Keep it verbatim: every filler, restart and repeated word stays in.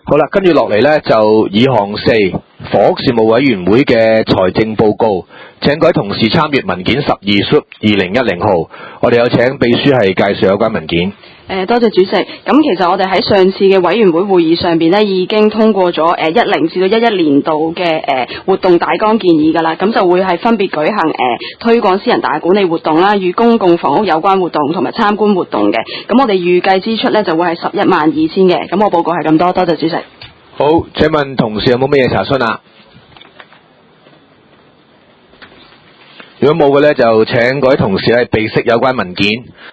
好啦，跟住落嚟呢，就議項四房屋事務委員會嘅財政報告，請各位同事參閱文件十二 Sub 二零一零號。我哋有請秘書係介紹有關文件。 誒，多謝主席。咁其實我哋喺上次嘅委員會會議上邊呢，已經通過咗誒一零至到一一年度嘅誒活動大綱建議㗎啦。咁就會係分別舉行誒推廣私人大管理活動啦，與公共房屋有關活動同埋參觀活動嘅。咁我哋預計支出呢，就會係十一萬二千嘅。咁我報告係咁多，多謝主席。 好，請問同事有冇乜嘢查詢啊？如果冇嘅呢，就請各位同事係備悉有關文件。